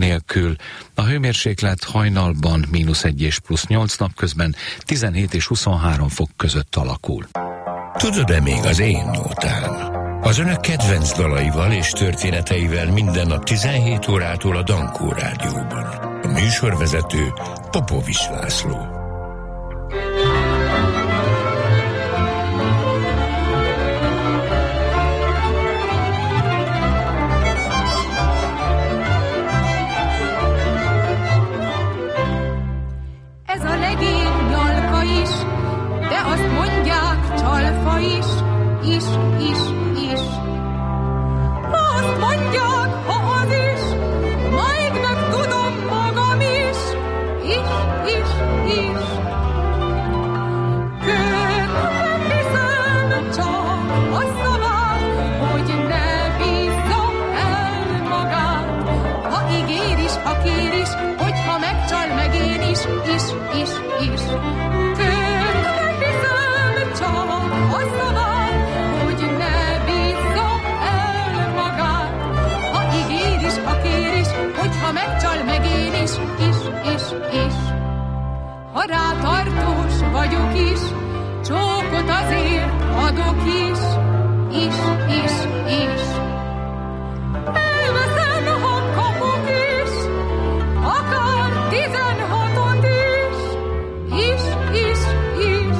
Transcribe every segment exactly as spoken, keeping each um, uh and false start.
nélkül. A hőmérséklet hajnalban mínusz egy és plusz nyolc, napközben tizenhét és huszonhárom fok között alakul. Tudod-e még az én nótám? Az önök kedvenc dalaival és történeteivel minden nap tizenhét órától a Dankó Rádióban. A műsorvezető Popovics László. Ez a legény nyalka is, de azt mondják csalfa is, is, is, is. Azt mondják, ha az is, majd megtudom magam is, is, is, is. Kőt nem hiszem csak a szavát, hogy ne bízzam el magát. Ha ígér is, ha kér is, hogyha megcsal meg én is, is, is, is. Kőt nem hiszem csak a szavát, hogy ne bízzam el magát. Ha ígér is, ha kér is, hogyha megcsal meg én is, is, is, is. Ha rátartós vagyok is, csókot azért adok is, is, is, is. Elveszem, ha kapok is, akár tizenhatot is, is, is, is.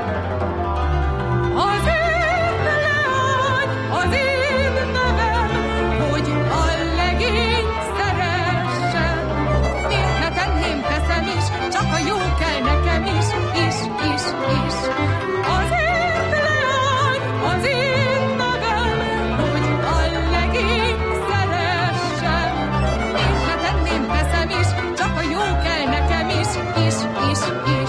Azért leány az én nevem, hogy a legény szeressen. Miért ne tenném, teszem is, csak a jó kell nekem is, is, is, is. Azért leány az én nevem, hogy a legény szeressen. Miért ne tenném, teszem is, csak a jó kell nekem is, is, is, is.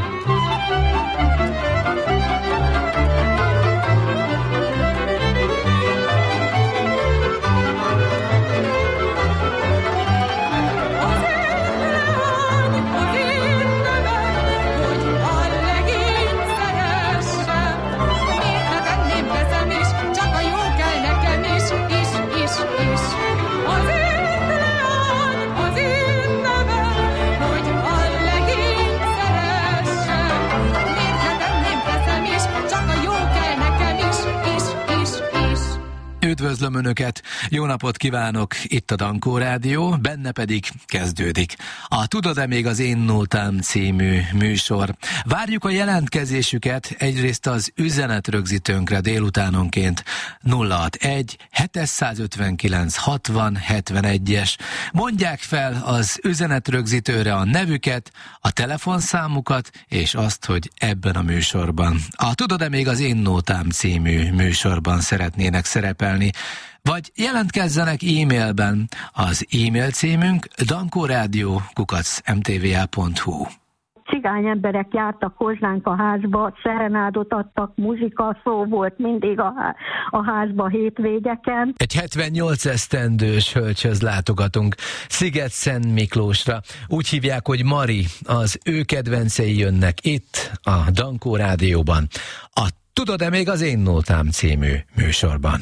Üdvözlöm Önöket, jó napot kívánok, itt a Dankó Rádió, benne pedig kezdődik a Tudod-e még az én nótám című műsor. Várjuk a jelentkezésüket egyrészt az üzenetrögzítőnkre délutánonként nulla hatvanegy hétszázötvenkilenc hatvan hetvenegyes. Mondják fel az üzenetrögzítőre a nevüket, a telefonszámukat és azt, hogy ebben a műsorban, a Tudod-e még az én nótám című műsorban szeretnének szerepelni. Vagy jelentkezzenek e-mailben. Az e-mail címünk dankórádió kukac em té vé á pont hu. Cigány emberek jártak hozzánk a házba, szerenádot adtak, muzsika, szó volt mindig a, a házba hétvégeken. Egy hetvennyolc esztendős hölgyhöz látogatunk Sziget-Szent Miklósra. Úgy hívják, hogy Mari, az ő kedvencei jönnek itt a Dankó Rádióban. A Tudod-e még az én nótám című műsorban.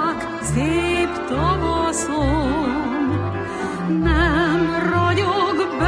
Nem ragyog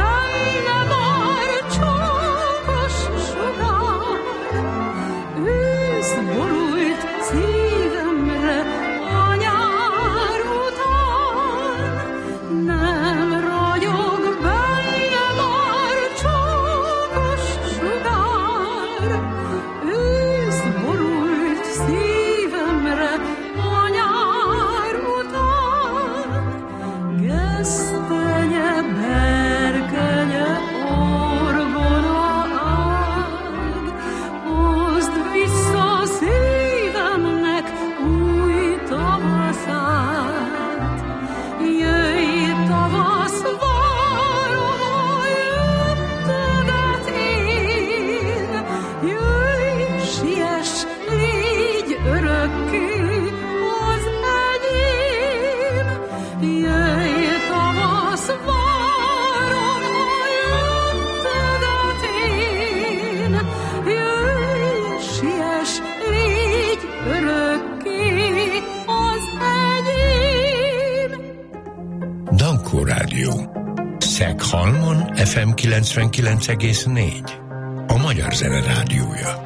ef em kilencvenkilenc egész négy. A Magyar Zene Rádiója.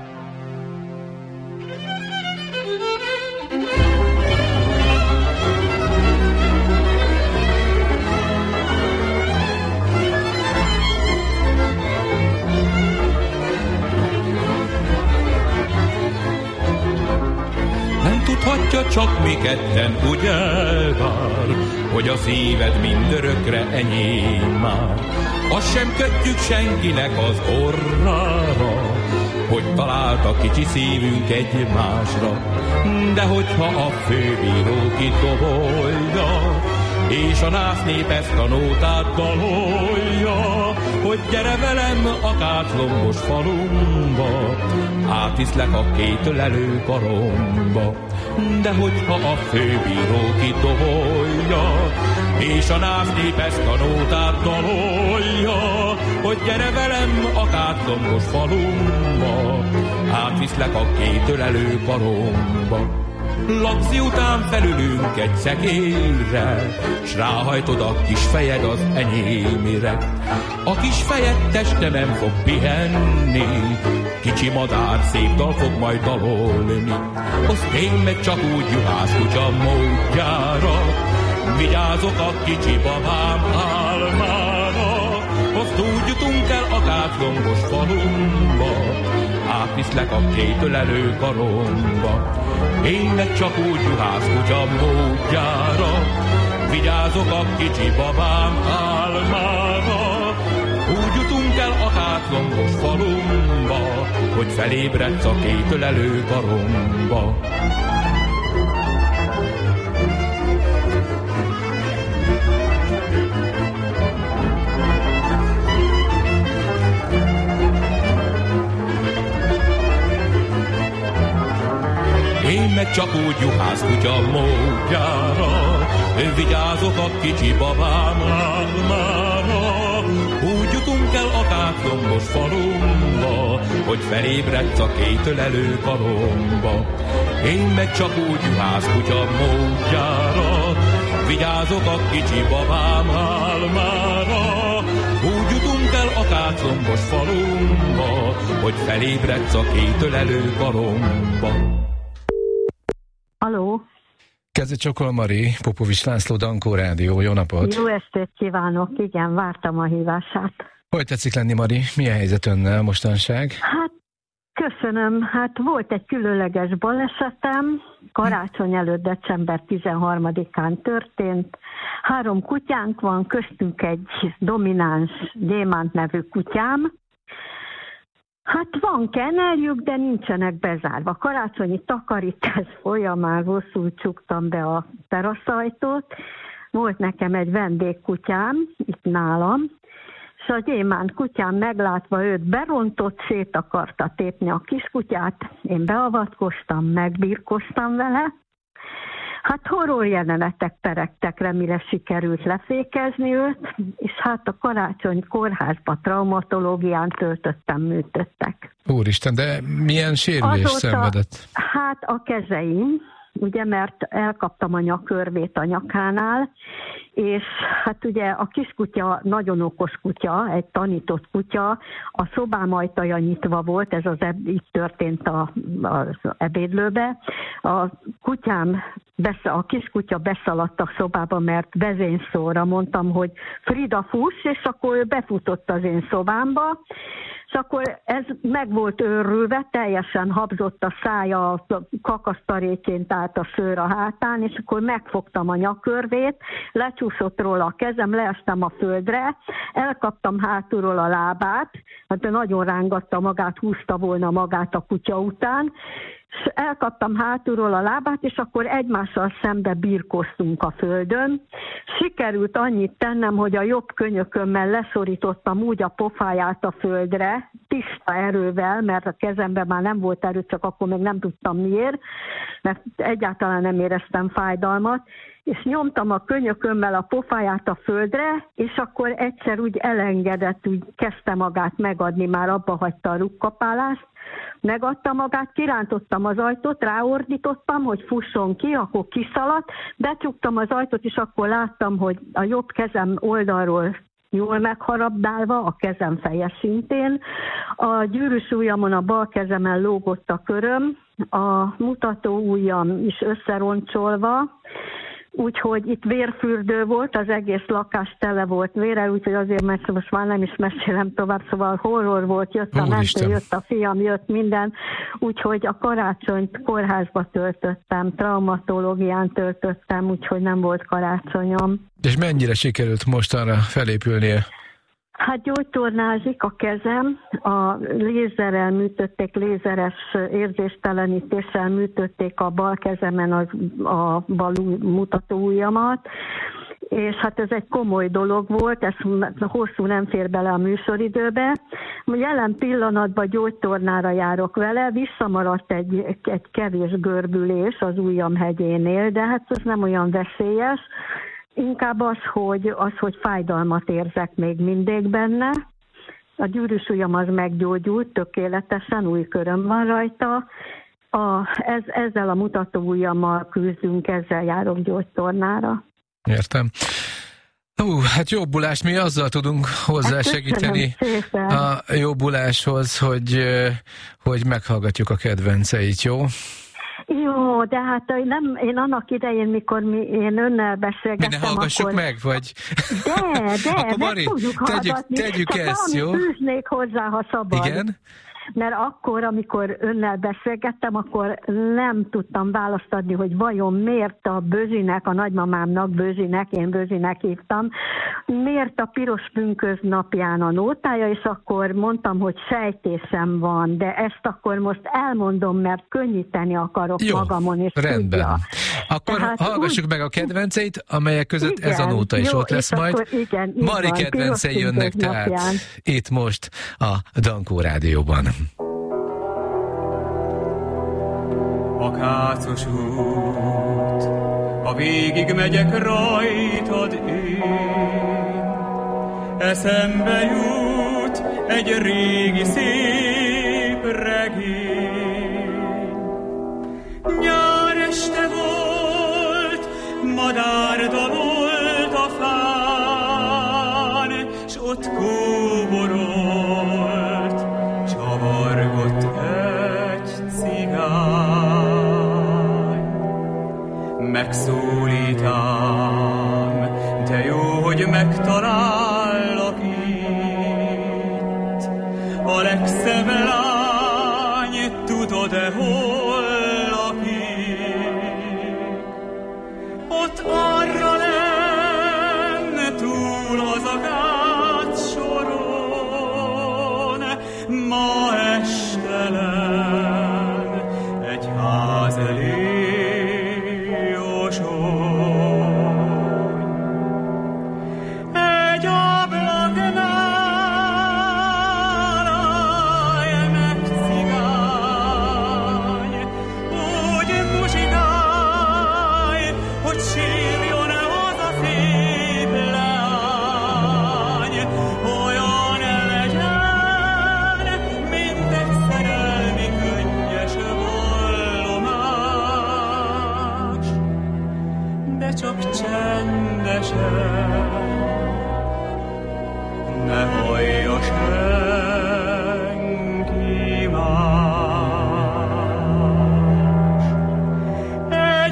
Tudhatja csak mi ketten, ugye bár, hogy a szíved mindörökre enyém már. Azt sem kötjük senkinek az orrára, hogy találta kicsi szívünk egymásra. De hogyha a főbíró kidobolja, és a nász nép ezt a nótát dalolja, hogy gyere velem a káclombos falumba, átviszlek a két ölelő karomba. De hogyha a főbíró kidobolja, és a nász nép ezt a nótát dalolja, hogy gyere velem a káclombos falumba, átviszlek a két ölelő karomba. Laci után felülünk egy szekérre, s ráhajtod a kis fejed az enyémire. A kis fejed teste nem fog pihenni, kicsi madár szép dal fog majd dalolni. Azt én meg csak úgy juhász kutya módjára, vigyázok a kicsi babám álmára. Azt úgy jutunk el a káclombos falumba, átviszlek a két ölelő karomba. Én meg csak úgy juhász kutya módjára, vigyázok a kicsi babám álmára. Úgy jutunk el a káclombos falumba, hogy felébredsz a két ölelő karomba. Én meg csak úgy juhász kutya módjára, vigyázok a kicsi babám álmára. Úgy jutunk el a káclombos falumba, hogy felébredsz a két ölelő karomba. Én meg csak úgy juhász kutya módjára, vigyázok a kicsi babám álmára. Úgy jutunk el a káclombos falumba, hogy felébredsz a két ölelő karomba. Aló? Kezdve Csokol Mari, Popovics László, Dankó Rádió, jó napot! Jó estét kívánok, igen, vártam a hívását. Hogy tetszik lenni, Mari? Milyen helyzet önnel mostanság? Hát, köszönöm, hát volt egy különleges balesetem, karácsony előtt december tizenharmadikán történt. Három kutyánk van, köztünk egy domináns gyémánt nevű kutyám. Hát van kenneljük, de nincsenek bezárva. Karácsonyi takarítás folyamán rosszul csuktam be a teraszajtót. Volt nekem egy vendégkutyám itt nálam, és a gyémánt kutyám meglátva őt berontott, szét akarta tépni a kiskutyát. Én beavatkoztam, megbirkoztam vele. Hát horror jelenetek peregtek, remire sikerült lefékezni őt, és hát a karácsony kórházba traumatológián töltöttem, műtöttek. Úristen, de milyen sérülés Azóta, szenvedett? Hát a kezeim, ugye, mert elkaptam a nyakörvét a nyakánál, és hát ugye a kiskutya nagyon okos kutya, egy tanított kutya, a szobám ajtaja nyitva volt, ez az eb- itt történt a, az ebédlőbe. A kutyám, besze, a kiskutya beszaladt a szobába, mert vezényszóra mondtam, hogy Frida fuss, és akkor ő befutott az én szobámba, és akkor ez meg volt őrülve, teljesen habzott a szája, a kakasztaréként állt a szőr a hátán, és akkor megfogtam a nyakörvét, lecsúszott róla a kezem, leestem a földre, elkaptam hátulról a lábát, hát nagyon rángatta magát, húzta volna magát a kutya után, és elkaptam hátulról a lábát, és akkor egymással szembe birkoztunk a földön. Sikerült annyit tennem, hogy a jobb könyökömmel leszorítottam úgy a pofáját a földre, tiszta erővel, mert a kezemben már nem volt erő, csak akkor még nem tudtam miért, mert egyáltalán nem éreztem fájdalmat, és nyomtam a könyökömmel a pofáját a földre, és akkor egyszer úgy elengedett, úgy kezdte magát megadni, már abba hagyta a rúgkapálást, megadta magát, kirántottam az ajtót, ráordítottam, hogy fusson ki, akkor kiszaladt, becsuktam az ajtót, és akkor láttam, hogy a jobb kezem oldalról jól megharabdálva, a kezem feje szintén. A gyűrűs ujjamon a bal kezemen lógott a köröm, a mutató ujjam is összeroncsolva, úgyhogy itt vérfürdő volt, az egész lakás tele volt vérrel, úgyhogy azért, mert most már nem is mesélem tovább, szóval horror volt, jött a mentő, jött a fiam, jött minden, úgyhogy a karácsonyt kórházba töltöttem, traumatológián töltöttem, úgyhogy nem volt karácsonyom. És mennyire sikerült mostanra felépülnie? Hát gyógytornázik a kezem, a lézerrel műtötték, lézeres érzéstelenítéssel műtötték a bal kezemen az, a bal mutató ujjamat, és hát ez egy komoly dolog volt, ez hosszú nem fér bele a műsoridőbe. Jelen pillanatban gyógytornára járok vele, visszamaradt egy, egy kevés görbülés az ujjam hegyénél, de hát ez nem olyan veszélyes. Inkább az hogy, az, hogy fájdalmat érzek még mindig benne. A gyűrűs ujjam az meggyógyult tökéletesen, új köröm van rajta. A, ez, ezzel a mutató ujjammal küzdünk, ezzel járok gyógytornára. Értem. Ú, hát jobbulást mi azzal tudunk hozzásegíteni a jobbuláshoz, hogy, hogy meghallgatjuk a kedvenceit, jó? Jó, de hát nem, én annak idején, mikor mi, én önnel beszélgettem, mi ne hallgassuk akkor... meg, vagy... De, de, akkor meg Mari, tudjuk tegyük, hallgatni. tegyük ezt, jó? Fűznék hozzá, ha szabad. Igen? Mert akkor, amikor önnel beszélgettem, akkor nem tudtam választ adni, hogy vajon miért a Bözsinek, a nagymamámnak, Bözsinek, én Bözsinek hívtam, miért a piros pünkösd napján a nótája, és akkor mondtam, hogy sejtésem van, de ezt akkor most elmondom, mert könnyíteni akarok jó, magamon, és rendben. tudja. Akkor Tehát hallgassuk úgy... meg a kedvenceit, amelyek között igen, ez a nóta is jó, ott lesz majd. Akkor, igen, Mari van, kedvencei jönnek tehát napján. Itt most a Dankó Rádióban. Akácos út, ha végig megyek rajtad én, eszembe jut egy régi szép regény. Nyár este volt, madár dalolt a fán, s ott kóborolt, csavargott egy cigány. Megszólítám, de jó, hogy megtalállak itt. A legszebb lány, tudod-e, hol lakik? Ott arra lenne túl az Agác soron, ma este len egy ház elé. Ne hallja senki más. Egy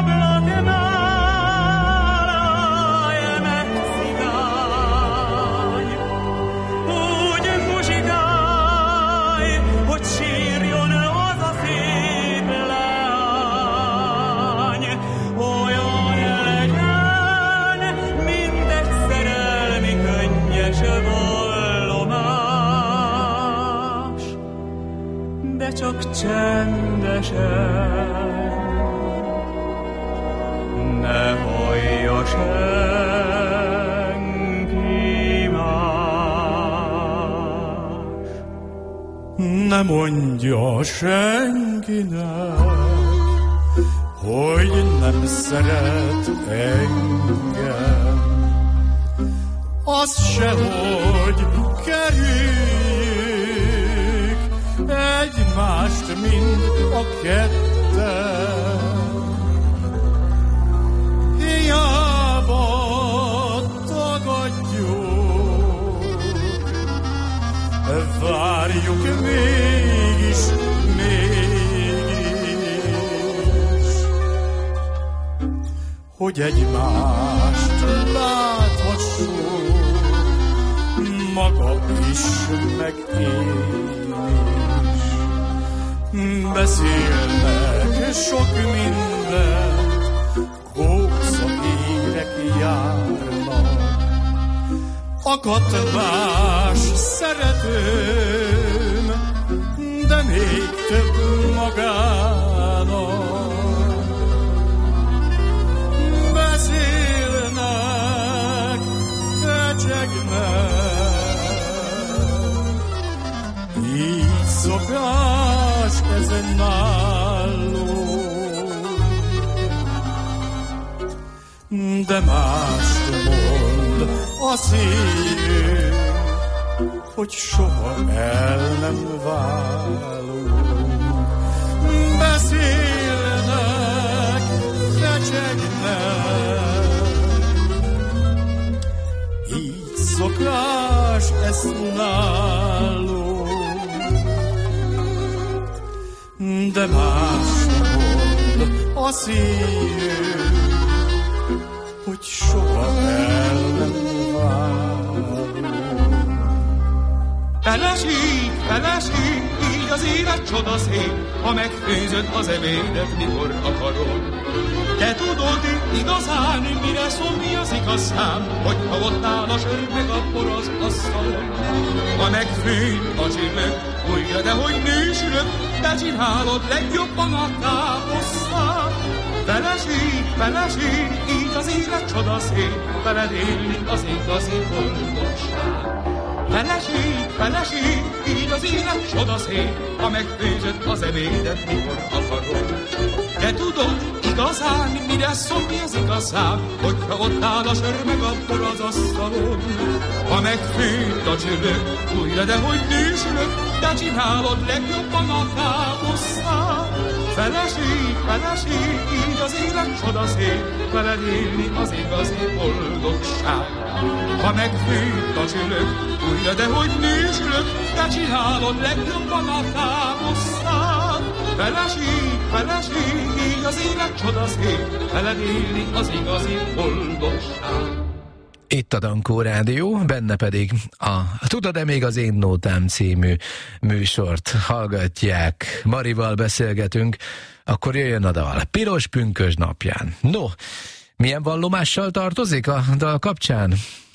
ablaknál állj meg, cigány, úgy muzsikálj, hogy sírjon az a szép leány. Olyan legyen mindegy szerelmi könnyes vallomás, de csak csendesen, ne hallja senki más. Ne mondja senkinek, hogy nem szeret engem, az se, hogy kerüljük egymást, mind a ketten. Hiába tagadjuk hogy egymást láthassuk, maga is, meg én is. Beszélnek sok mindent, kókszakérek járnak, akadt más szeretőm, de még több magának. Beszélnek, fecsegnek, így szokás ezen nálunk. De mást mond a szívünk, hogy soha el nem válunk. Beszélnek, fecsegnek, így szokás ez nálunk. De mást mond a szívünk, hogy soha el nem válunk. Feleség, feleség, így az élet csodaszép, ha megfőzöd az ebédet, mikor akarod. Te tudod igazán, mire szomjazik a szám, hogyha ott áll a sör meg a por az asztalon. Ha megfőd a csillag, újra, de hogy nősülök, te csinálod legjobban a káposztát. Feleség, feleség, így az élet csodaszép, veled élni az igazi boldogság. Feleség, feleség, így az élet csodaszép, ha megfőzöd az ebédet, mikor akarod. De tudod igazán, mire szomjazik a szám, hogyha ott áll a sör meg a por az asztalon. Ha megfőd a csillag, újra, de hogy nősülök, te csinálod legjobban a káposztát. Feleség, feleség, így az élet csodaszép, veled élni az igazi boldogság. Ha megfőd a csillag, újra, de hogy nősülök, te csinálod legjobban a káposztát. Feleség, feleség, így az élet csodaszép, veled élni az igazi boldogság. Itt a Dankó Rádió, benne pedig a Tudod-e még az én nótám című műsort hallgatják. Marival beszélgetünk, akkor jöjjön a dal. Piros pünkösd napján. No, milyen vallomással tartozik a dal kapcsán?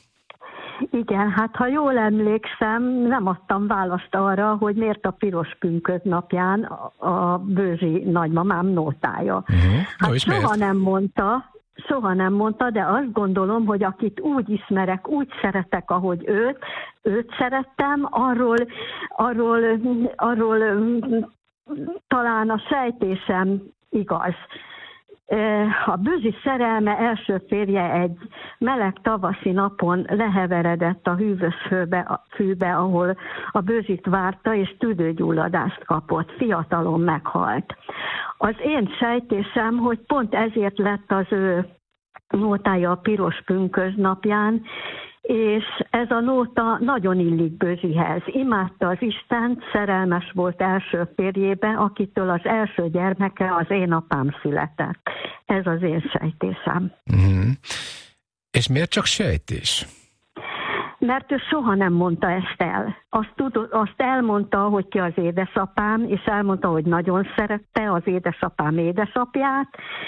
Igen, hát ha jól emlékszem, nem adtam választ arra, hogy miért a piros pünkösd napján a bőzsi nagymamám nótája. Uh-huh. Hát no, soha miért? nem mondta, soha nem mondta, de azt gondolom, hogy akit úgy ismerek, úgy szeretek, ahogy őt, őt szerettem, arról, arról, arról talán a sejtésem igaz. A bőzsi szerelme első férje egy meleg tavaszi napon leheveredett a hűvös főbe, fűbe, ahol a bőzsit várta, és tüdőgyulladást kapott. Fiatalon meghalt. Az én sejtésem, hogy pont ezért lett az ő nótája a piros pünkösd napján, és ez a nóta nagyon illik Bőzsihez. Imádta az Istent, szerelmes volt első férjébe, akitől az első gyermeke az én apám született. Ez az én sejtésem. Uh-huh. És miért csak sejtés? Mert ő soha nem mondta ezt el. Azt, tud, azt elmondta, hogy ki az édesapám, és elmondta, hogy nagyon szerette az édesapám édesapját.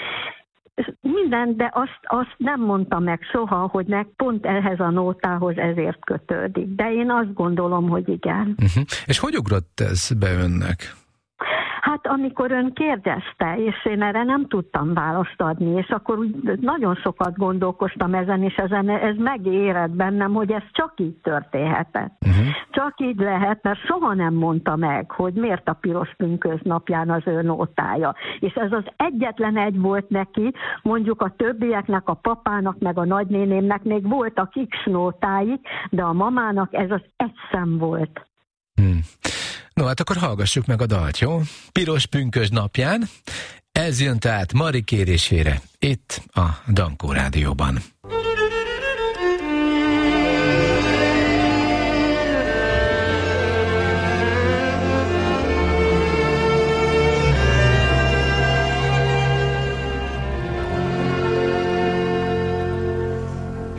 Minden, de azt, azt nem mondta meg soha, hogy meg pont ehhez a nótához ezért kötődik. De én azt gondolom, hogy igen. Uh-huh. És hogy ugrott ez be önnek? Hát amikor ön kérdezte, és én erre nem tudtam választ adni, és akkor úgy nagyon sokat gondolkoztam ezen, és ezen, ez megérett bennem, hogy ez csak így történhetett. Uh-huh. Csak így lehet, mert soha nem mondta meg, hogy miért a piros pünkösd napján az ő nótája. És ez az egyetlen egy volt neki, mondjuk a többieknek, a papának, meg a nagynénémnek még voltak X nótáik, de a mamának ez az egy szem volt. Hmm. No, hát akkor hallgassuk meg a dalt, jó? Piros pünkösd napján, ez jön tehát Mari kérésére, itt a Dankó Rádióban.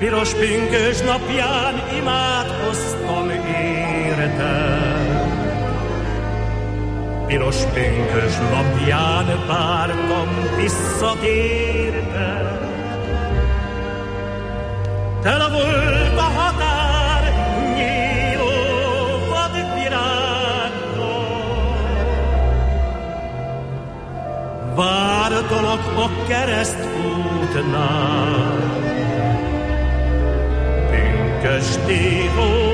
piros pünkös napján imádkoztam érte. Piros pünkös napján vártam visszatérte. Tele volt a határ nyíló vadvirággal. Vártalak a keresztútnál, pünkösdi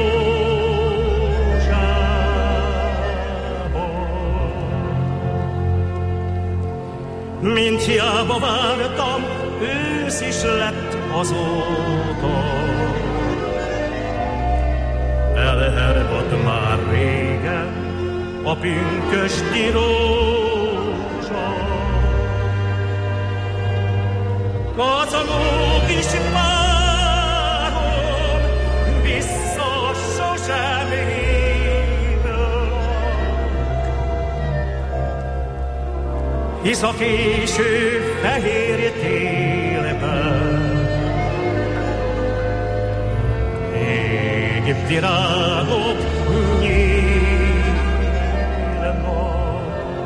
rózsából. Mint hiába vártam, ősz is lett azóta. Elhervadt már régen a pünkösdi rózsa. Kacagó kis párom vissza sosem hívlak, hisz a késő fehér télben ég virágok nyílnak.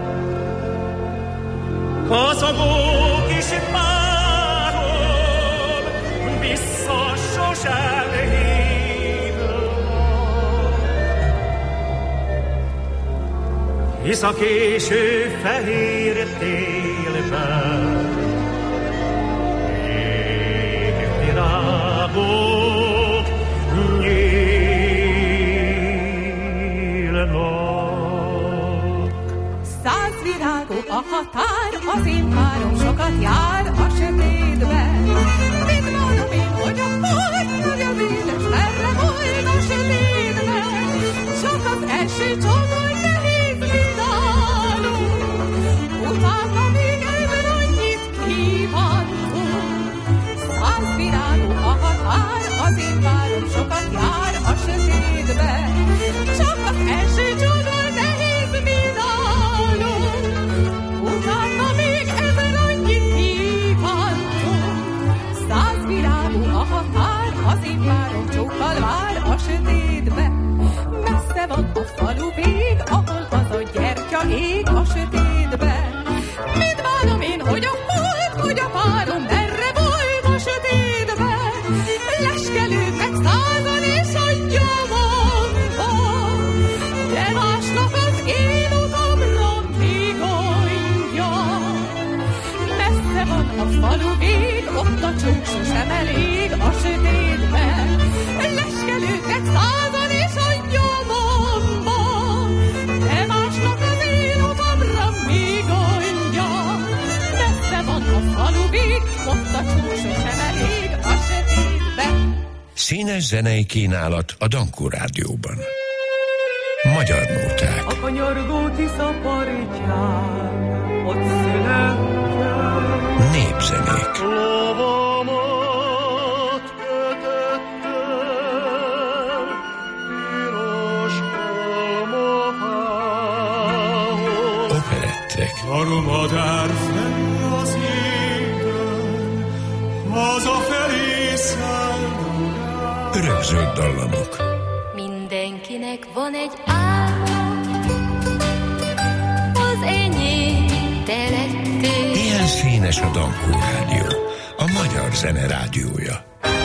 Kacagó kis párom vissza sosem hívlak, hisz a késő fehér télben ég virágok nyílnak. Száz virágok a határ, az én párom sokat jár a sötétben. Mit mondom én, hogy a part, hogy az édes merre volt a sötétben? Csak az első csomag nehéz vidálunk, utána még ebből annyit kívántunk. Száz virágok a határ, az én párom sokat jár a sötétben. Csak az első csomag nehéz vidálunk, utána még ebből annyit kívántunk. Száz virágú a határ, az én párom csókkal vár a sötétbe. Messze van a falu vég, ahol az a gyertya ég a sötétbe. Mit várom én, hogy a hold, hogy a párom merre volt a sötétbe? Leskelődnek százan és a nyomomba, de másnak az én utamra még mondja. Messze van a falu vég, ott a csók sosem elég a sötétben. Leskelődnek százan és a nyomomba, de másnak az én utamra még mondja. Messze van a falu vég, ott a csók sosem elég a sötétben. Színes zenei kínálat a Dankó Rádióban. Magyar nóták. A kanyargó Tisza partján, ott születtem. Népzenék. Lovamat kötöttem piros almafához. Operettek. Harmadár fenn az égen, hazafelé szálltam. Örökzöld dallamok. Mindenkinek van egy álma, az enyém te lettél. Ilyen színes a Dankó Rádió, a magyar zene rádiója.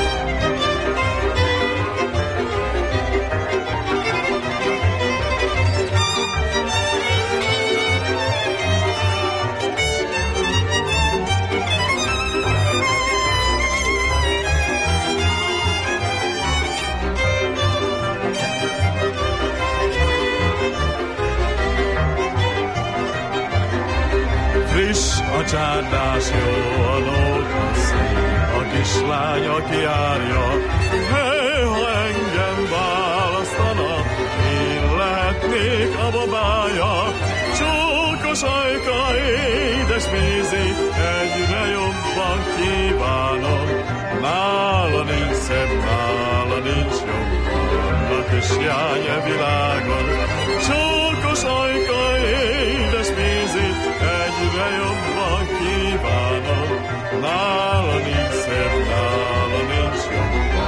A csárdás jó, a nóta szép, a kislány, aki járja. Hey, ha engem választanak, én lehetnék a babája. Csókos ajka, édes vízi, egyre jobban kívánom. Nála nincs szebb, nála nincs jobban, a kislány a világon. Csókos ajka, édes vízi, egyre jobban kívánom, nála nincs szebb, nála nincs jobban.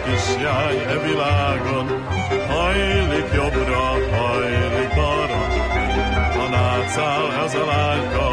kislány e világon, hajlik jobbra, hajlik balra, a nátszál ez a lányka,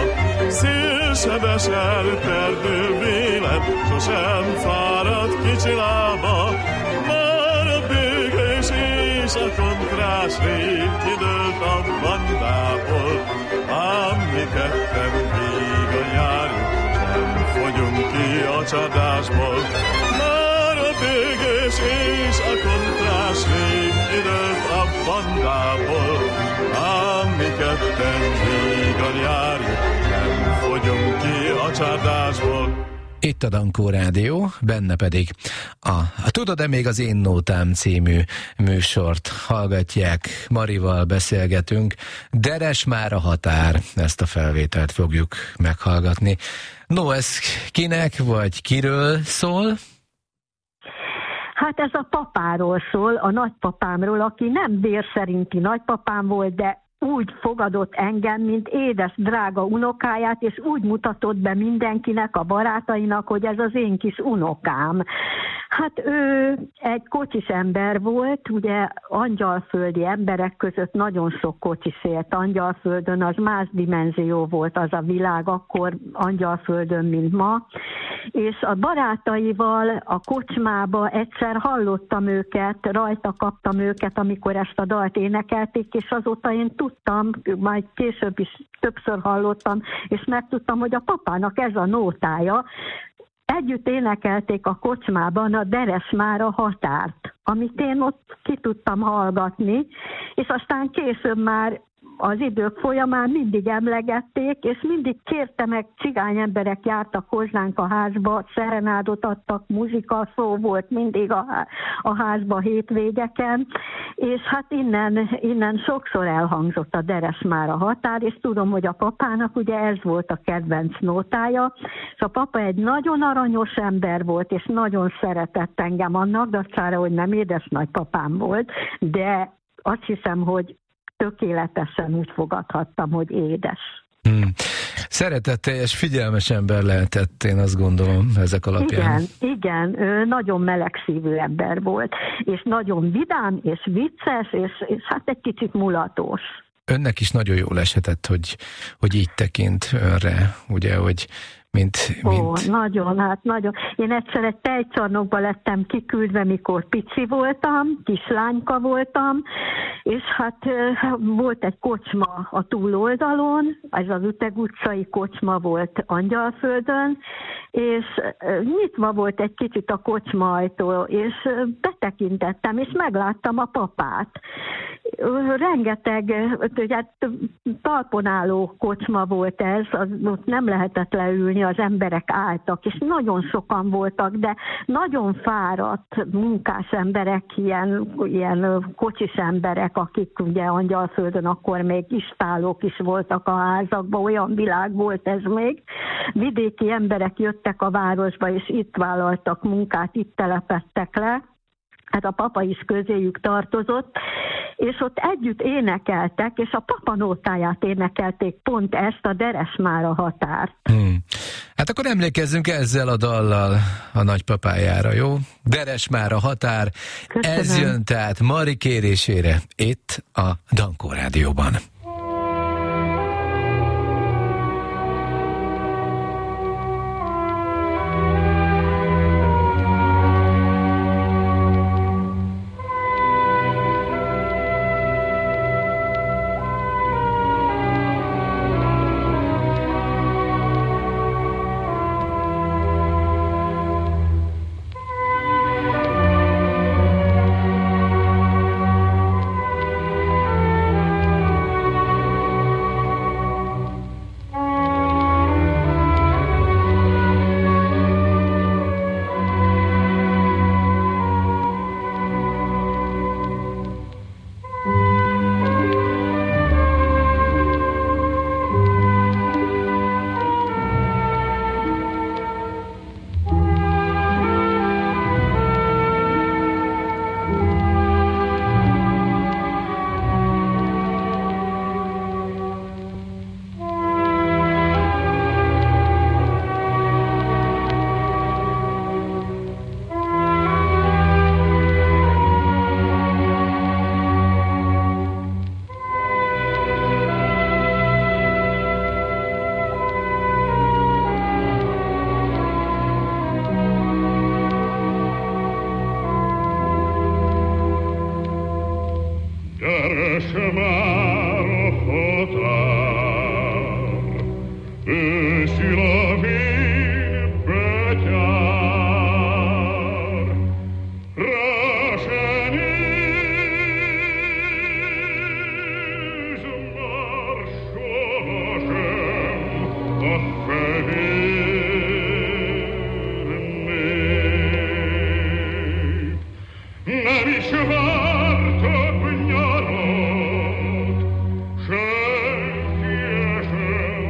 szélsebesen perdül vélen, sosem fárad kicsi lába, már a bőgés éjszakon krás rég kidőlt a bandából, ám mi ketten vígan járjuk, sem fogyunk ki a csapdásból. Már a bőgés éjszakon krás rég kidőlt a bandából, ám mi ketten vígan járjuk, sem fogyunk ki a csapdásból. Itt a Dankó Rádió, benne pedig a, a Tudod-e még az én nótám című műsort hallgatják. Marival beszélgetünk. Deres már a határ, ezt a felvételt fogjuk meghallgatni. No, ez kinek vagy kiről szól? Hát ez a papáról szól, a nagypapámról, aki nem vér szerinti nagypapám volt, de úgy fogadott engem, mint édes, drága unokáját, és úgy mutatott be mindenkinek, a barátainak, hogy ez az én kis unokám. Hát ő egy kocsis ember volt, ugye angyalföldi emberek között nagyon sok kocsis élt Angyalföldön, az más dimenzió volt az a világ akkor Angyalföldön, mint ma, és a barátaival a kocsmába egyszer hallottam őket, rajta kaptam őket, amikor ezt a dalt énekelték, és azóta én tudtam, majd később is többször hallottam, és megtudtam, hogy a papának ez a nótája. Együtt énekelték a kocsmában a Deres már a határt, amit én ott ki tudtam hallgatni, és aztán később már az idők folyamán mindig emlegették, és mindig kérte meg, cigány emberek jártak hozzánk a házba, szerenádot adtak, muzika, szó volt mindig a, a házba hétvégeken, és hát innen, innen sokszor elhangzott a Deres már a határ, és tudom, hogy a papának ugye ez volt a kedvenc nótája, és a papa egy nagyon aranyos ember volt, és nagyon szeretett engem annak, dacára, hogy nem édes nagypapám volt, de azt hiszem, hogy tökéletesen úgy fogadhattam, hogy édes. Hmm. Szeretetteljes, figyelmes ember lehetett, én azt gondolom, ezek alapján. Igen, igen, ő nagyon melegszívű ember volt, és nagyon vidám, és vicces, és, és hát egy kicsit mulatós. Önnek is nagyon jól eshetett, hogy, hogy így tekint önre, ugye, hogy mint, Ó, mint... nagyon, hát nagyon. Én egyszer egy tejcsarnokba lettem kiküldve, mikor pici voltam, kislányka voltam, és hát volt egy kocsma a túloldalon, ez az Üteg utcai kocsma volt Angyalföldön, és nyitva volt egy kicsit a kocsma ajtó, és betekintettem, és megláttam a papát. Rengeteg, ugye, talpon álló kocsma volt ez, az, ott nem lehetett leülni, az emberek álltak, és nagyon sokan voltak, de nagyon fáradt munkás emberek, ilyen, ilyen kocsis emberek, akik ugye Angyalföldön akkor még istálók is voltak a házakban, olyan világ volt ez még. Vidéki emberek jöttek a városba, és itt vállaltak munkát, itt telepedtek le. Hát a papa is közéjük tartozott, és ott együtt énekeltek, és a papa nótáját énekelték, pont ezt a Deres már a határt. Hmm. Hát akkor emlékezzünk ezzel a dallal a nagypapájára, jó? Deres már a határ. Köszönöm. Ez jön tehát Mari kérésére itt a Dankó Rádióban. Thank you. Deresse már a határ, őszi lavin betyár, rá se néz már sohasem a fehér nép. Nem is vártak nyarat, senki sem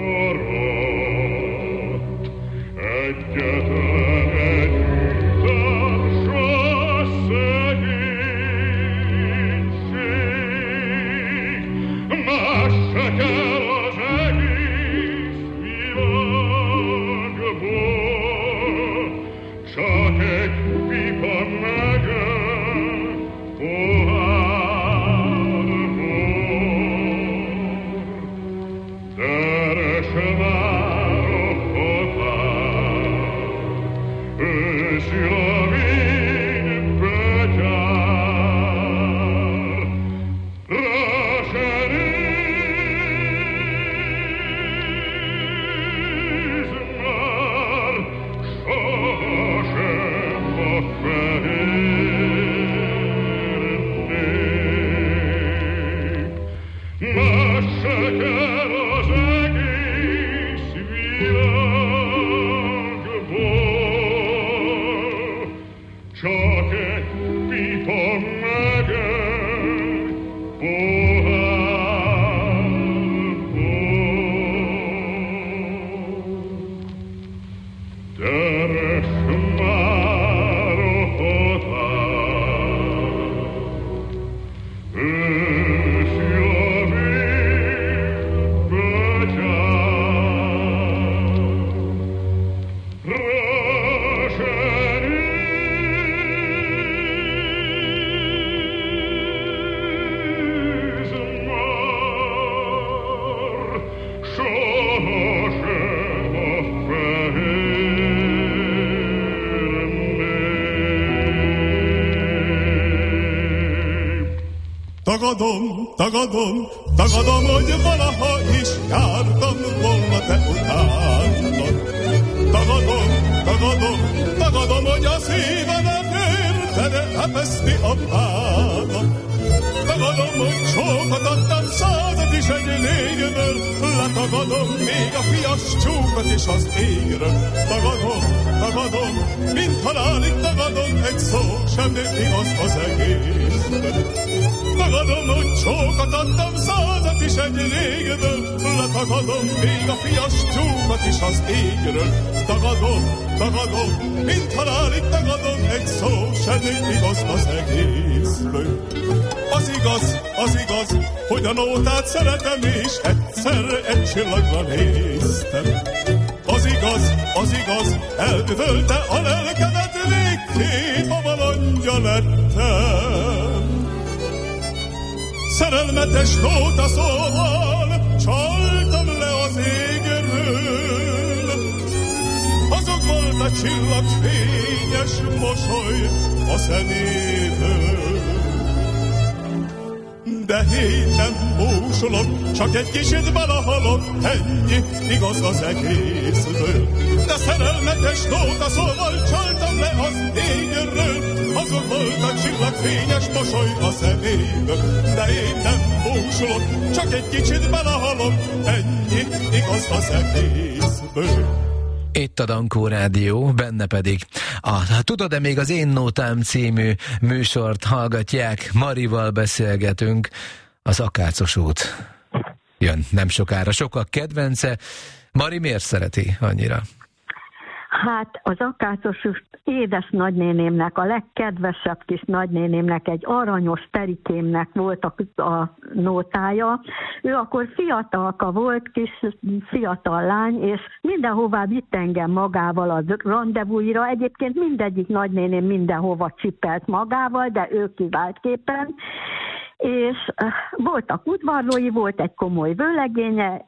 maradt. Egyetlen egy társa szegénység, más se kell az egész világból, csak egy pipa megöl pohárból. Deresse már a határ, őszi lavin betyár, rá se néz már sohasem a fehér nép. Más se kell az egész világból, csak egy pipa megöl pohárból. Deresse már a határ, őszi lavin betyár, rá se néz már sohasem a fehér nép. Tagadom, tagadom, tagadom, hogy valaha is jártam volna te utánad. Tagadom, tagadom, tagadom, hogy a szívemet érted lepeszti a vádat. Tagadom, hogy sokat adtam század is egy légből, letagadom még a fias csókat is az égről. Tagadom, tagadom, mint halálig tagadom, egy szó sem igaz az egészben. Tagadom, hogy sokat adtam százat is egy légből, letagadom még a fias csókat is az égről. Tagadom, tagadom, mint halálig tagadom, egy szó sem igaz az egészből. Az igaz, az igaz, hogy a nótát szeretem, és egyszer egy csillagra néztem. Az igaz, az igaz, eltölte a lelkemet, végképp a valandja lettem. Szerelmetes nóta szóval csaltam le az égről. Azok volt a csillagfényes mosoly a szeméből. De én nem búsulok, csak egy kicsit belehalok, ennyi igaz az egészből. De szerelmetes nóta szóval csaltam le az égről, azok volt a csillagfényes mosoly a szeméből. De én nem búsulok, csak egy kicsit belehalok, ennyi igaz az egészből. Itt a Dankó Rádió, benne pedig a Tudod-e még az Én Nótám című műsort hallgatják, Marival beszélgetünk, az Akácos út jön nem sokára. Sokak kedvence. Mari miért szereti annyira? Hát az Akácos út édes nagynénémnek, a legkedvesebb kis nagynénémnek, egy aranyos perikémnek volt a, a nótája. Ő akkor fiatalka volt, kis fiatal lány, és mindenhová vitt engem magával a randevúira. Egyébként mindegyik nagynéném mindenhova csipelt magával, de ő kiváltképpen. És voltak udvarlói, volt egy komoly vőlegénye,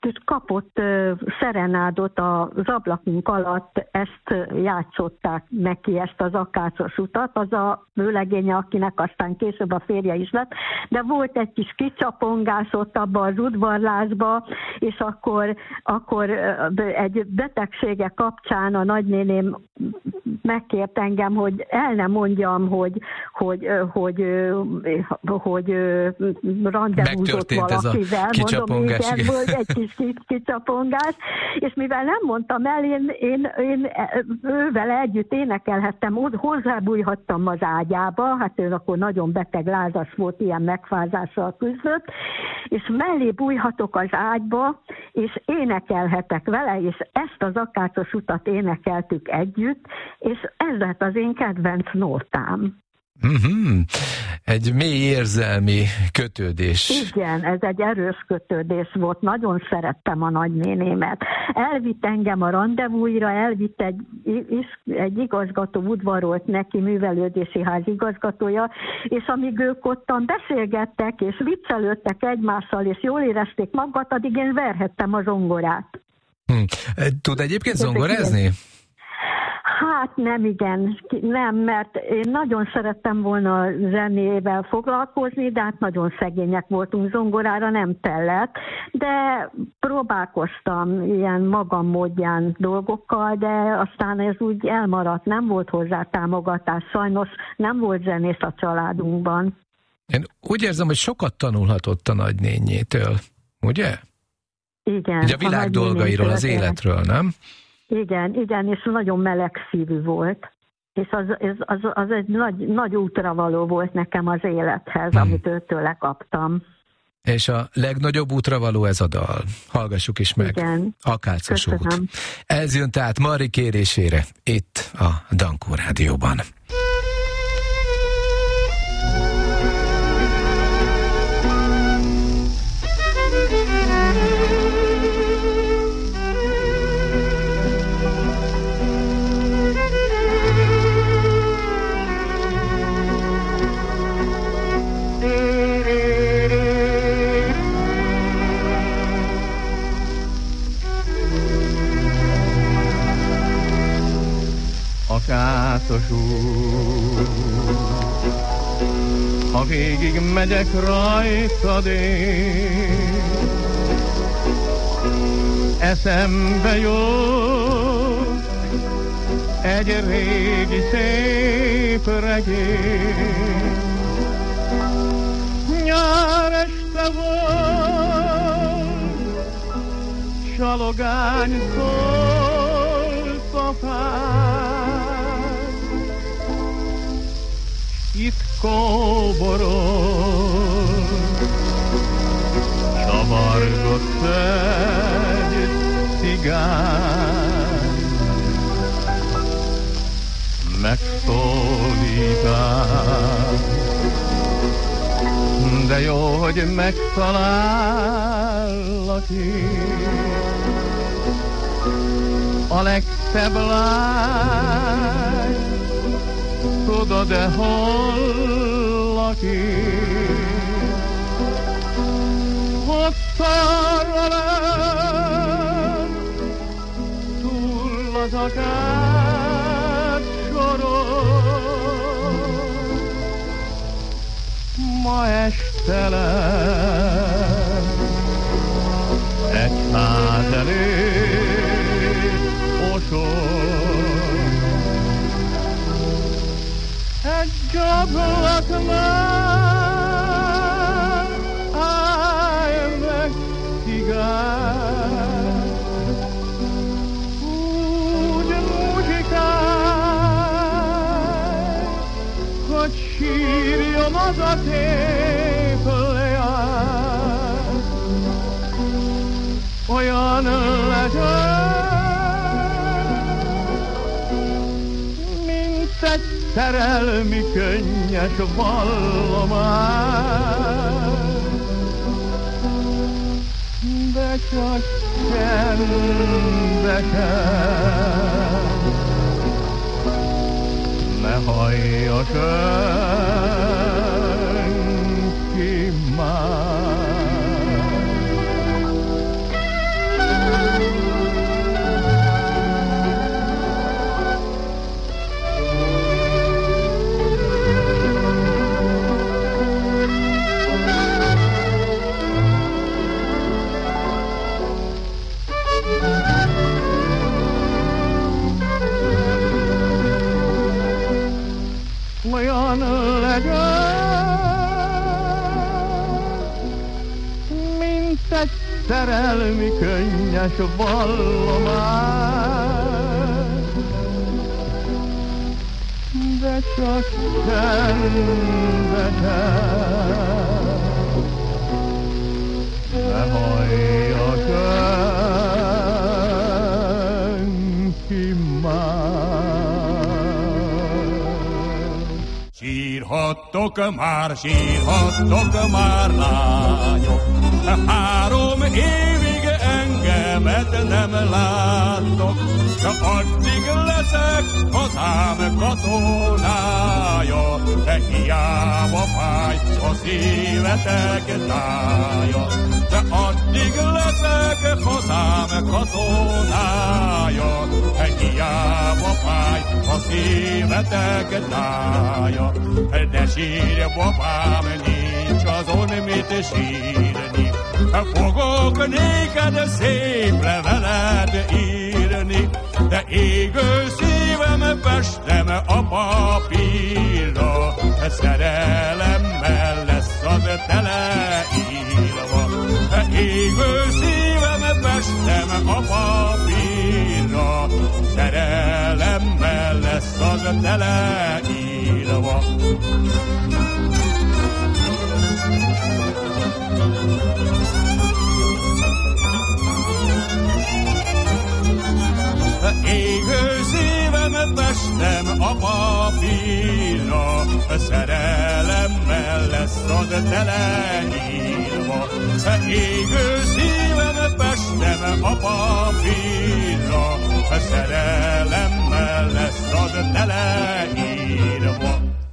kapott szerenádot az ablakunk alatt, ezt játszották neki, ezt az akácos utat, az a vőlegénye, akinek aztán később a férje is lett, de volt egy kis kicsapongás ott abba az udvarlásba, és akkor, akkor egy betegsége kapcsán a nagynéném megkért engem, hogy el nem mondjam, hogy, hogy, hogy, hogy, hogy randevúzott valakivel, mondom, igen, volt egy kis kicsapongás, és mivel nem mondtam el, én, én, én ővel együtt énekelhettem, hozzábújhattam az ágyába, hát ő akkor nagyon beteg, lázas volt, ilyen megfázással küzdött, és mellé bújhatok az ágyba, és énekelhetek vele, és ezt az akácos utat énekeltük együtt, és ez lett az én kedvenc nótám. Uh-huh. Egy mély érzelmi kötődés. Igen, ez egy erős kötődés volt. Nagyon szerettem a nagynénémet. Elvitt engem a randevúira, elvitt egy, egy igazgató, udvarolt neki, művelődési ház igazgatója, és amíg ők ottan beszélgettek, és viccelődtek egymással, és jól érezték magukat, addig én verhettem a zongorát. Hm. Tud egyébként zongorázni? Hát nem, igen, nem, mert én nagyon szerettem volna zenével foglalkozni, de hát nagyon szegények voltunk, zongorára nem tellett, de próbálkoztam ilyen magam módján dolgokkal, de aztán ez úgy elmaradt, nem volt hozzá támogatás, sajnos nem volt zenész a családunkban. Én úgy érzem, hogy sokat tanulhatott a nagynényétől, ugye? Igen. Ugye a világ a dolgairól, az életről, nem? Igen, igen, és nagyon meleg szívű volt. És az, az, az, az egy nagy, nagy útravaló volt nekem az élethez, hmm. amit őtőle kaptam. És a legnagyobb útravaló ez a dal. Hallgassuk is meg. Igen. Akácos út. Köszönöm. Ez jön tehát Mari kérésére, itt a Dankó Rádióban. Akácos út, ha végig megyek rajtad én, eszembe jut egy régi szép regény. Nyár este volt, csalogány szólt a fán, itt kóborol, csavargott egy cigány, megszólítál, de jó, hogy megtalállak én. A legszebb lány, tudod-e, hol lakik? Ott arra lent, túl az akár soron, ma este lesz egy ház előtt osor. Egy ablaknál állj meg, cigány, úgy muzsikálj, hogy sírjon az a szép leány. Olyan legyen, mint egy szerelmi könnyes vallomás, de csak csendesen, ne hallja senki más. szerelmi könnyes vallomás, de csak csendben, ne hallja senki más. Sírhattok már, sírhattok már, lányok, három évig engemet nem láttok, de addig leszek hazám katonája, de hiába fáj a szívetek tája, de addig leszek hazám katonája, de hiába fáj a szívetek tája. De sírj, babám, nincs azon mit sírni, fogok néked szép levelet írni, de égő szívem festem a papírra, szerelemmel lesz az teleírva. De égő szívem festem a papírra, szerelemmel lesz az teleírva. Égő szívem festem a papírra, szerelemmel lesz az teleírva. Égő szívem festem a papírra, szerelemmel lesz az teleírva.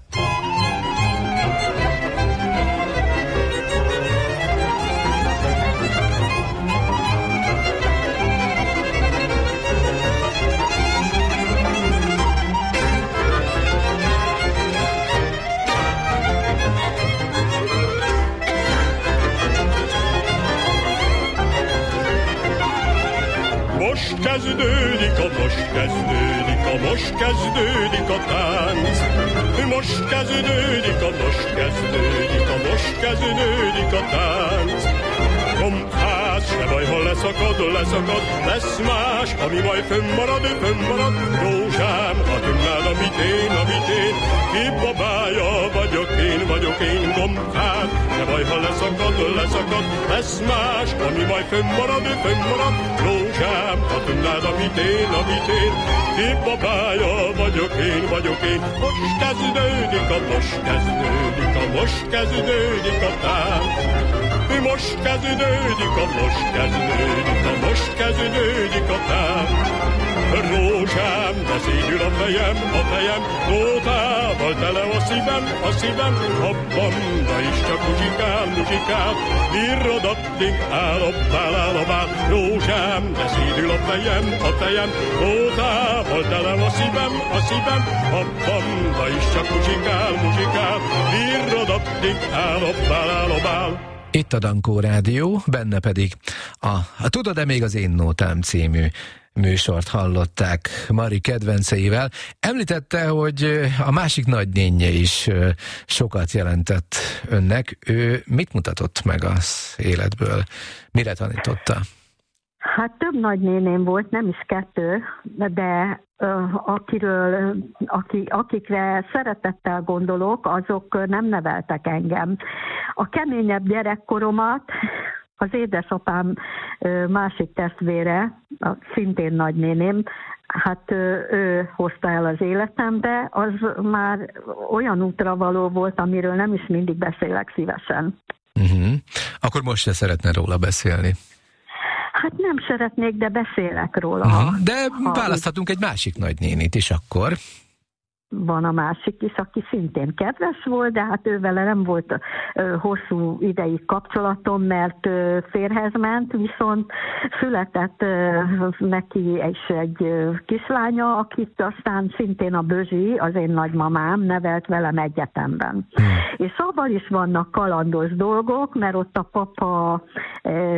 Most kezdődik a, most kezdődik a, most kezdődik a tánc. Most kezdődik a, most kezdődik a, most kezdődik a tánc. Gombház, se baj, ha leszakad, leszakad, lesz más, ami majd fönnmarad, fönnmarad. Rózsám, ha tudnád, amit én, amit én, ki babája vagyok én, vagyok én. Gombház, se baj, ha leszakad, leszakad, lesz más, ami majd fönnmarad, fönnmarad. Rózsám, ha tudnád, amit én, amit én, ki babája vagyok én, vagyok én. Most kezdődik a, most kezdődik a, most kezdődik a tánc. Most kezdődik a, most kezdődik a, most kezdődik a tánc. Rózsám, de szédül a fejem, a fejem, nótával tele a szívem, a szívem, a banda is csak muzsikál, muzsikál, irrodaddig állapál, állapál. Rózsám, de szédül a fejem, a fejem, nótával tele a szívem, a szívem, a banda is csak muzsikál, muzsikál, irrodaddig állapál, állapál. Itt a Dankó Rádió, benne pedig a, a Tudod-e még az én nótám című műsort hallották Mari kedvenceivel. Említette, hogy a másik nagynénje is sokat jelentett önnek. Ő mit mutatott meg az életből? Mire tanította? Hát több nagynéném volt, nem is kettő, de uh, akiről, aki, akikre szeretettel gondolok, azok nem neveltek engem. A keményebb gyerekkoromat az édesapám uh, másik testvére, a szintén nagynéném, hát ő, ő hozta el az életembe, az már olyan útra való volt, amiről nem is mindig beszélek szívesen. Uh-huh. Akkor most se szeretne róla beszélni. Hát nem szeretnék, de beszélek róla. Uh-huh. De ha választhatunk egy másik nagynénit is akkor. Van a másik is, aki szintén kedves volt, de hát ő vele nem volt ö, hosszú ideig kapcsolatom, mert ö, férhez ment, viszont született ö, neki is egy ö, kislánya, akit aztán szintén a Bözsi, az én nagymamám nevelt velem egyetemben. Hmm. És szóval is vannak kalandos dolgok, mert ott a papa ö,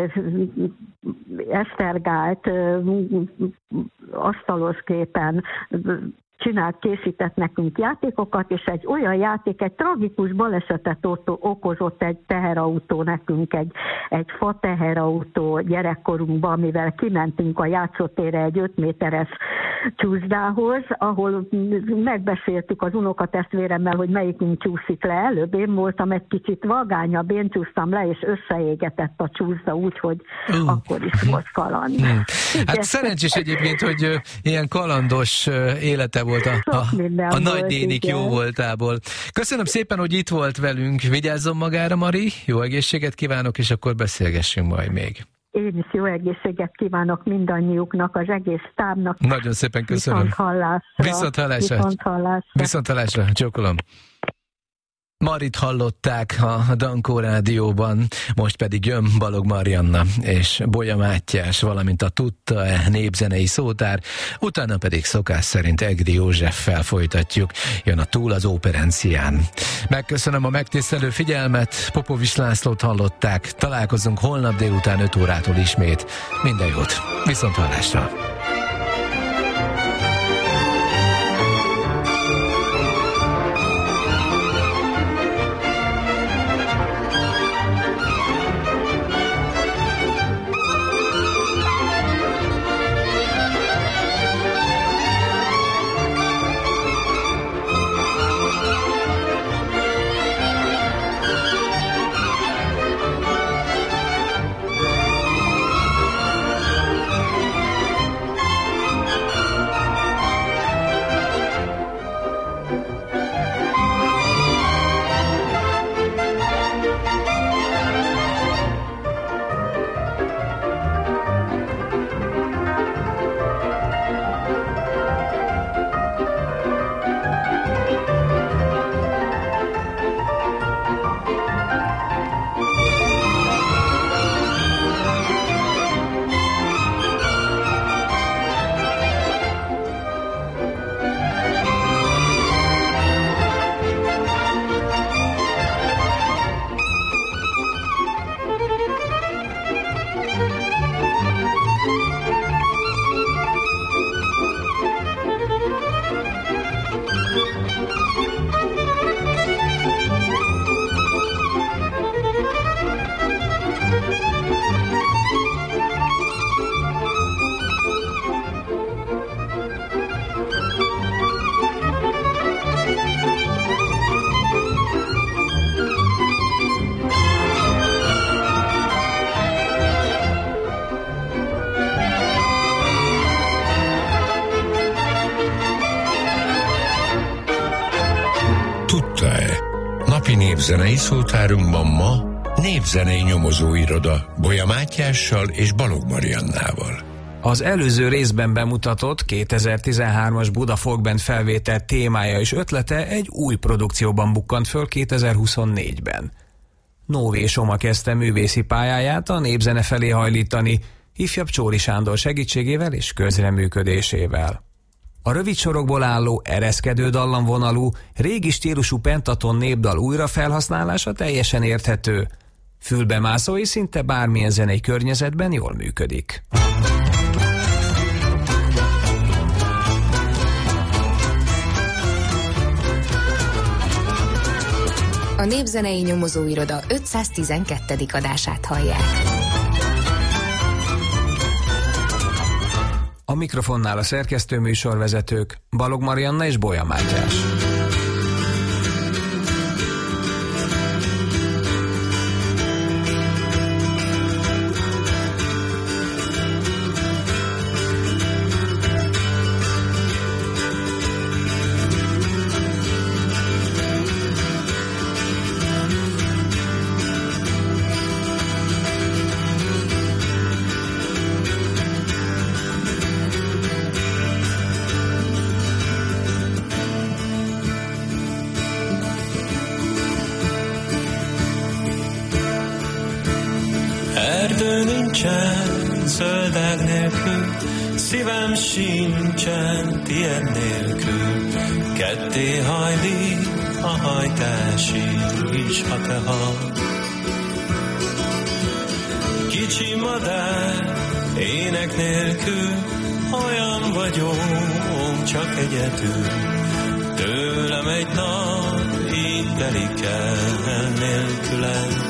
esztergált ö, asztalosképen csinált, készített nekünk játékokat, és egy olyan játék, egy tragikus balesetet okozott egy teherautó nekünk, egy, egy fa teherautó gyerekkorunkban, amivel kimentünk a játszótérre egy öt méteres csúszdához, ahol megbeszéltük az unokatestvéremmel, hogy melyikünk csúszik le előbb. Én voltam egy kicsit vagányabb, én csúsztam le, és összeégetett a csúszda, úgyhogy uh. akkor is volt kaland. Hmm. Hát szerencsés egyébként, hogy uh, ilyen kalandos uh, élete volt a, a, a nagynénik jó voltából. Köszönöm szépen, hogy itt volt velünk. Vigyázzon magára, Mari, jó egészséget kívánok, és akkor beszélgessünk majd még. Én is jó egészséget kívánok mindannyiuknak, az egész tábnak. Nagyon szépen köszönöm. Viszont hallásra. Viszont hallásra. Viszont hallásra. Viszont hallásra. Csókolom. Marit hallották a Dankó Rádióban, most pedig jön Balog Marianna és Bolya Mátyás, valamint a Tudta népzenei szótár, utána pedig szokás szerint Egri Józseffel folytatjuk, jön a Túl az óperencián. Megköszönöm a megtisztelő figyelmet, Popovics Lászlót hallották, találkozunk holnap délután öt órától ismét. Minden jót, viszont hallásra! Népzenei szótárunkban ma népzenei nyomozóiroda Bolya Mátyással és Balog Mariannával. Az előző részben bemutatott kétezer-tizenhármas Buda Folkband felvétel témája és ötlete egy új produkcióban bukkant föl kétezer-huszonnégyben. Nóvé Soma kezdte művészi pályáját a népzene felé hajlítani, ifjabb Csóri Sándor segítségével és közreműködésével. A rövid sorokból álló, ereszkedő dallamvonalú, régi stílusú pentaton népdal újrafelhasználása teljesen érthető, fülbemászó és szinte bármilyen zenei környezetben jól működik. A Népzenei Nyomozóiroda ötszáztizenkettedik adását hallják. A mikrofonnál a szerkesztő műsorvezetők Balog Marianna és Bolya Mátyás. Erdő nincsen, zöldek nélkül, szívem sincsen, tied nélkül. Ketté hajlik a hajtási is, ha te hal. Kicsi madár, ének nélkül, olyan vagyok, csak egyedül. Tőlem egy nap így telik el nélkülem.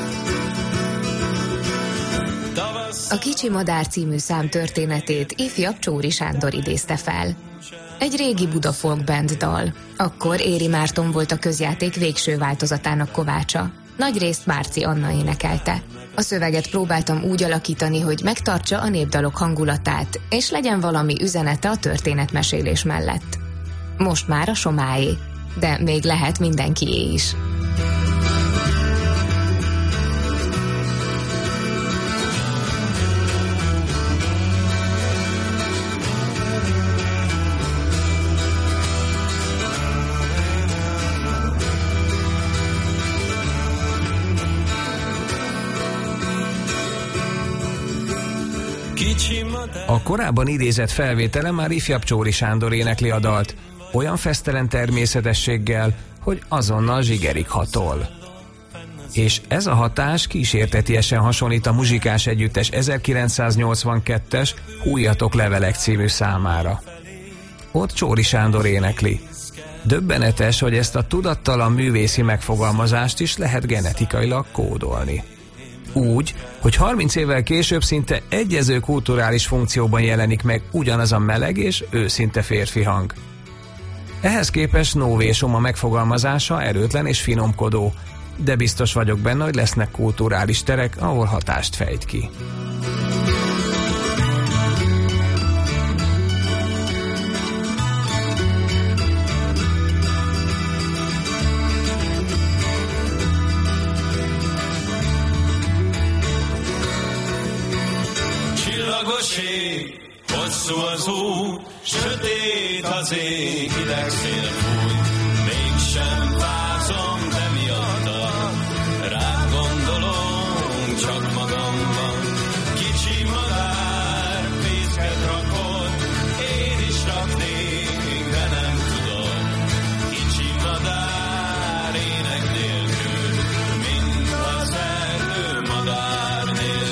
A Kicsi Madár című szám történetét ifjabb Csóri Sándor idézte fel. Egy régi Buda folk band dal. Akkor Éri Márton volt a közjáték végső változatának kovácsa. Nagyrészt Márci Anna énekelte. A szöveget próbáltam úgy alakítani, hogy megtartsa a népdalok hangulatát, és legyen valami üzenete a történetmesélés mellett. Most már a Somáé, de még lehet mindenkié is. A korábban idézett felvétele már ifjabb Csóri Sándor énekli a dalt, olyan fesztelen természetességgel, hogy azonnal zsigerig hatol. És ez a hatás kísértetiesen hasonlít a Muzsikás Együttes ezerkilencszáznyolcvankettes Hújjatok levelek című számára. Ott Csóri Sándor énekli. Döbbenetes, hogy ezt a tudattalan művészi megfogalmazást is lehet genetikailag kódolni. Úgy, hogy harminc évvel később szinte egyező kulturális funkcióban jelenik meg ugyanaz a meleg és őszinte férfi hang. Ehhez képest Nóvé Soma megfogalmazása erőtlen és finomkodó, de biztos vagyok benne, hogy lesznek kulturális terek, ahol hatást fejt ki. Hosszú az út, sötét az ég, hideg szél fúj, mégsem fázom, de miattam, rád gondolom, csak magamban. Kicsi madár, fészket rakott, én is raknék, de nem tudok. Kicsi madár, ének nélkül, mint az erdő madár nélkül.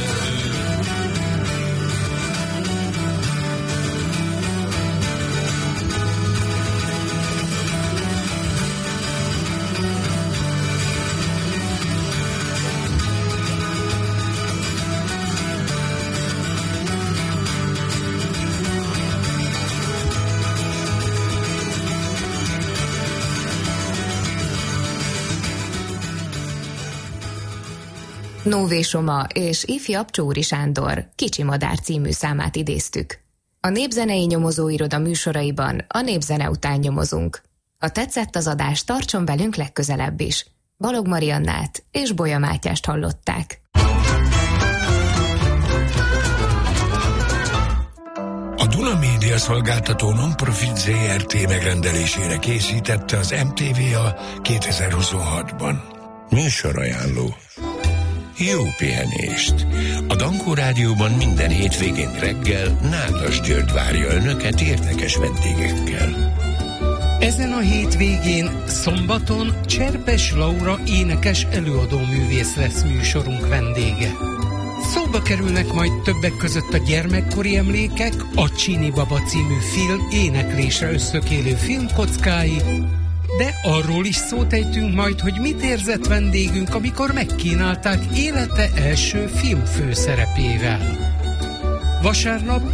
Nóvé Soma és ifjabb Csóri Sándor Kicsi Madár című számát idéztük. A Népzenei Nyomozóiroda műsoraiban a népzene után nyomozunk. Ha tetszett az adás, tartson velünk legközelebb is. Balog Mariannát és Bolya Mátyást hallották. A Duna Média szolgáltató Non-Profit zé er té megrendelésére készítette az em té vé a kétezer-huszonhatban. Műsorajánló. Jó pihenést! A Dankó Rádióban minden hétvégén reggel Nádas György várja önöket érdekes vendégekkel. Ezen a hétvégén szombaton Cserpes Laura énekes előadóművész lesz műsorunk vendége. Szóba kerülnek majd többek között a gyermekkori emlékek, a Csini Baba című film éneklésre összökélő filmkockái, de arról is szót ejtünk majd, hogy mit érzett vendégünk, amikor megkínálták élete első filmfőszerepével. Vasárnap